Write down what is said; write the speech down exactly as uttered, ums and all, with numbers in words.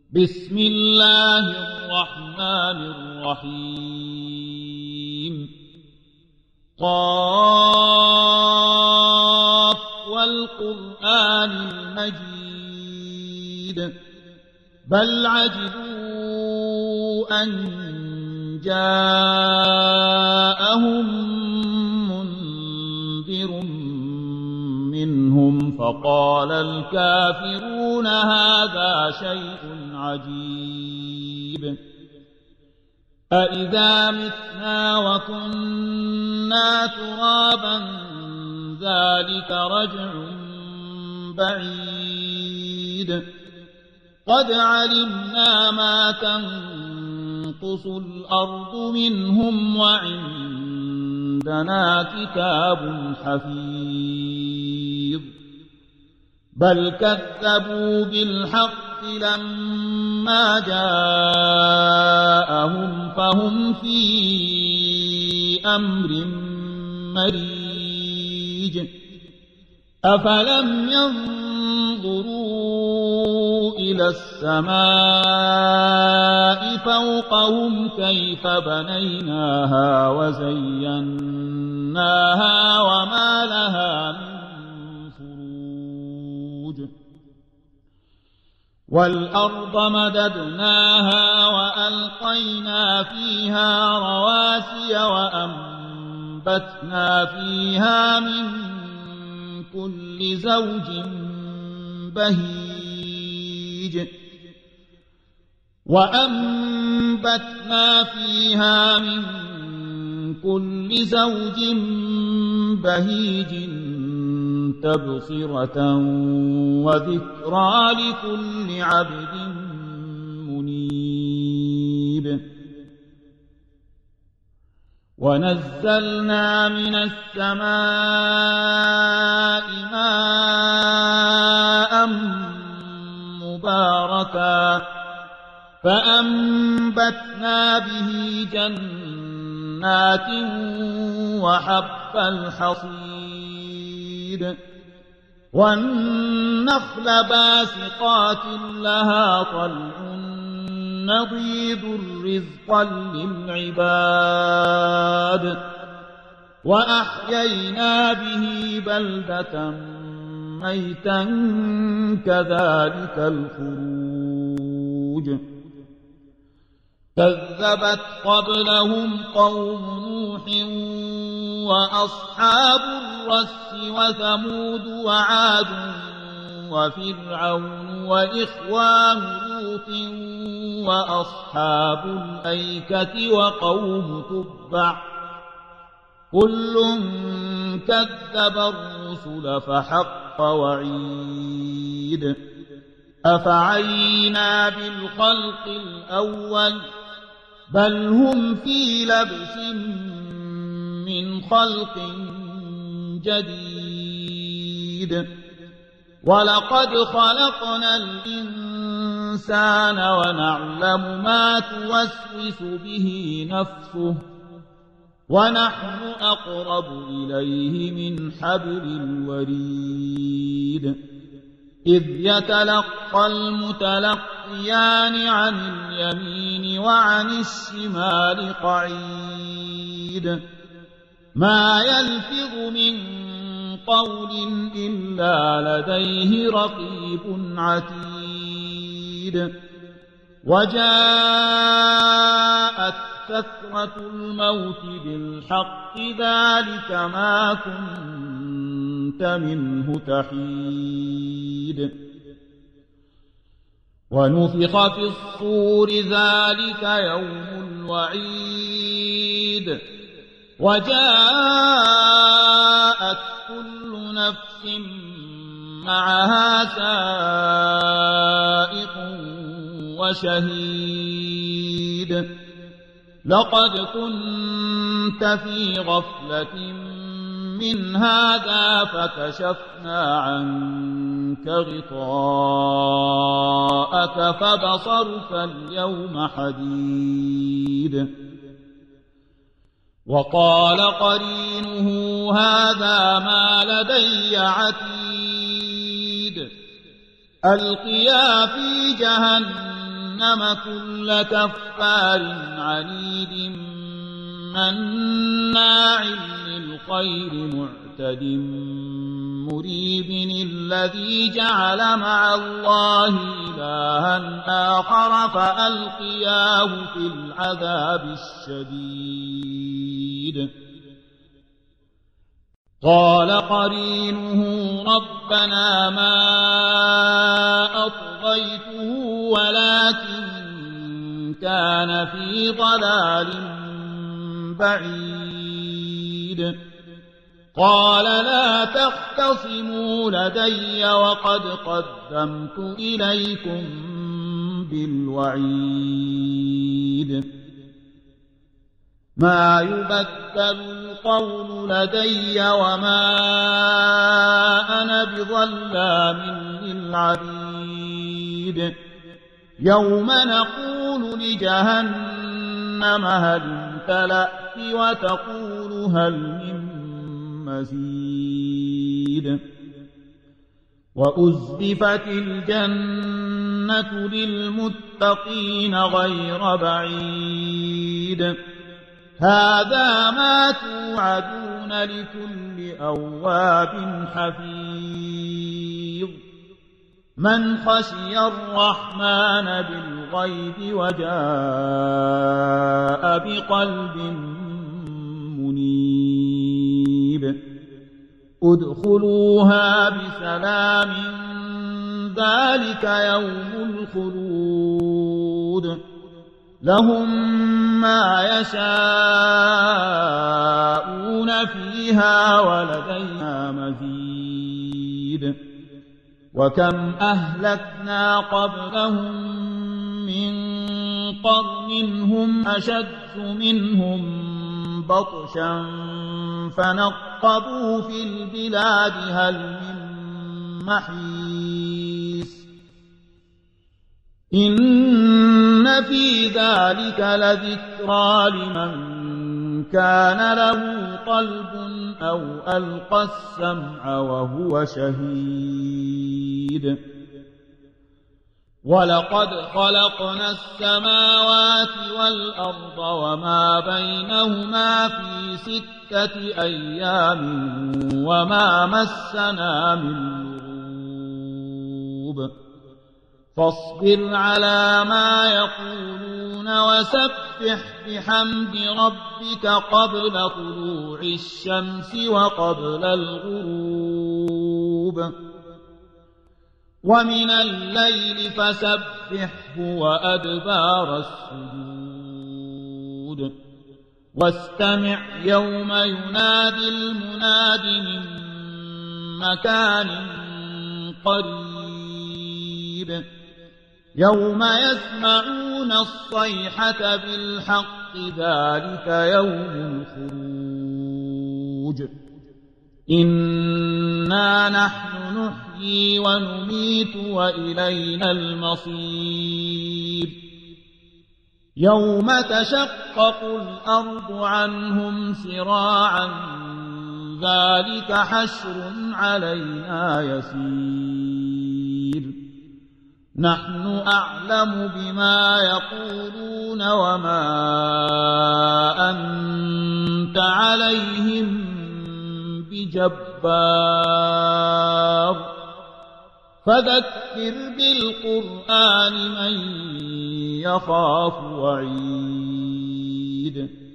بسم الله الرحمن الرحيم قاف والقرآن المجيد بل عجبوا أن جاءهم منذر منهم فقال الكافرون هذا شيء عجيب أإذا متنا وكنا ترابا ذلك رجع بعيد قد علمنا ما تنقص الأرض منهم وعندنا كتاب حفيظ بل كذبوا بالحق لما جاءهم فهم في أمر مريج أفلم ينظروا إلى السماء فوقهم كيف بنيناها وزيناها وما لها من والأرض مددناها وألقينا فيها رواسي وأنبتنا فيها من كل زوج بهيج وأنبتنا فيها من كل زوج بهيج تبصرة وذكرى لكل عبد منيب ونزلنا من السماء ماء مباركا فأنبتنا به جنات وحب الحصيد والنخل باسقات لها طلع نضيد رزقا للعباد وأحيينا به بلدة ميتا كذلك الخروج كذبت قبلهم قوم نوح وأصحاب الرس وثمود وعاد وفرعون وإخوان لوط وأصحاب الأيكة وقوم تبع كل كذب الرسل فحق وعيد أفعينا بالخلق الأول بل هم في لبس من خلق جديد ولقد خلقنا الإنسان ونعلم ما توسوس به نفسه ونحن أقرب إليه من حبل الوريد إذ يتلقى المتلقيان عن اليمين وعن الشمال قعيد ما يلفظ من قول إلا لديه رقيب عتيد وجاءت سكرة الموت بالحق ذلك ما كنت منه تحيد ونفخ في الصور ذلك يوم الوعيد وجاءت كل نفس معها سائق وشهيد لقد كنت في غفلة من هذا فكشفنا عنك غطاءك فبصرك اليوم حديد وقال قرينه هذا ما لدي عتيد ألقيا في جهنم جهنم كل كفار عنيد مناع للخير معتد مريب الذي جعل مع الله إلها آخر فألقياه في العذاب الشديد قال قرينه ربنا ما أطغيته ولكن كان في ضلال بعيد قال لا تختصموا لدي وقد قدمت إليكم بالوعيد ما يبدل القول لدي وما أنا بظلام للعبيد يوم نقول لجهنم هل امتلأت وتقول هل من مزيد وأزلفت الجنة للمتقين غير بعيد هذا ما توعدون لكل أواب حفيظ من خشي الرحمن بالغيب وجاء بقلب منيب ادخلوها بسلام ذلك يوم الخلود لهم ما يشاءون فيها ولدينا مزيد وكم أهلكنا قبلهم من قرن هم أشد منهم بطشا فنقبوا في البلاد هل من محيص إن في ذلك لذكرى لمن كان له قلب أو ألقى السمع وهو شهيد ولقد خلقنا السماوات والأرض وما بينهما في ستة أيام وما مسنا من لغوب فاصبر على ما يقولون وسبح بحمد ربك قبل طلوع الشمس وقبل الغروب ومن الليل فسبحه وأدبار السجود واستمع يوم ينادي المناد من مكان قريب يوم يسمعون الصيحة بالحق ذلك يوم الخروج إنا نحن نحيي ونميت وإلينا المصير يوم تشقق الأرض عنهم سراعا ذلك حشر علينا يسير نحن أعلم بما يقولون وما أنت عليهم بجبار فذكر بالقرآن من يخاف وعيد